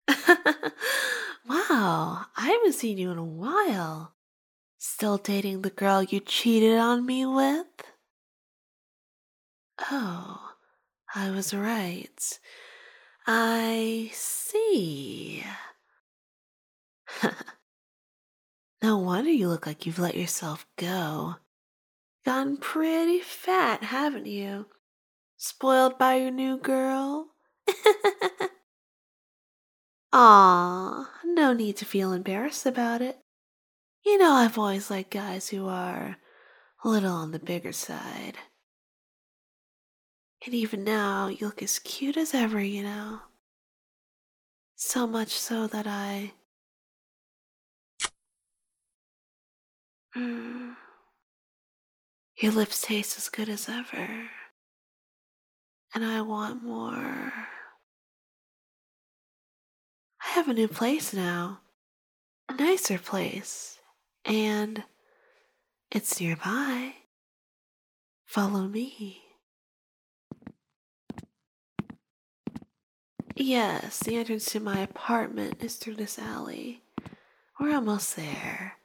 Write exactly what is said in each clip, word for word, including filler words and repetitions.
Wow, I haven't seen you in a while. Still dating the girl you cheated on me with? Oh, I was right. I see. No wonder you look like you've let yourself go. Gotten pretty fat, haven't you? Spoiled by your new girl? Aw, no need to feel embarrassed about it. You know I've always liked guys who are a little on the bigger side. And even now, you look as cute as ever, you know. So much so that I. Mm, your lips taste as good as ever. And I want more. I have a new place now. A nicer place. And it's nearby. Follow me. Yes, the entrance to my apartment is through this alley. We're almost there.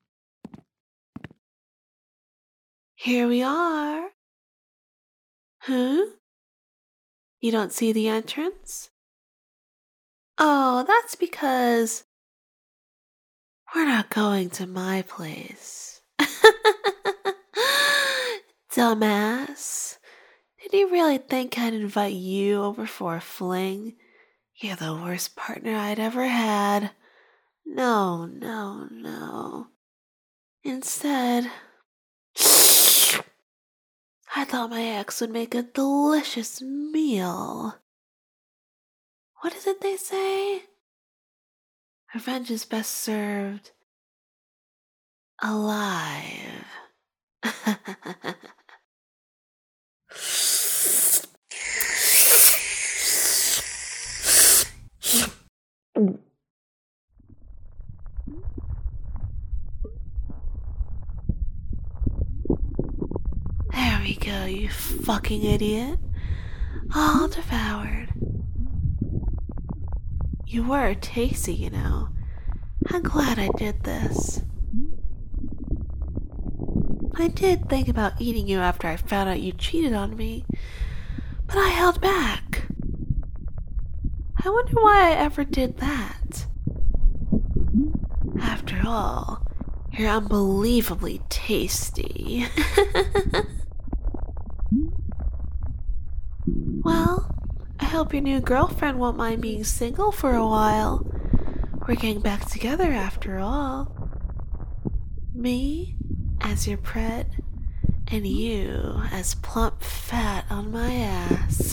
Here we are. Huh? You don't see the entrance? Oh, that's because we're not going to my place. Dumbass. Did you really think I'd invite you over for a fling? You're the worst partner I'd ever had. No, no, no. Instead, I thought my ex would make a delicious meal. What is it they say? Revenge is best served alive. There we go, you fucking idiot. All devoured. You were tasty, you know. I'm glad I did this. I did think about eating you after I found out you cheated on me, but I held back. I wonder why I ever did that. After all, you're unbelievably tasty. Well, I hope your new girlfriend won't mind being single for a while. We're getting back together after all. Me as your pret, and you as plump fat on my ass.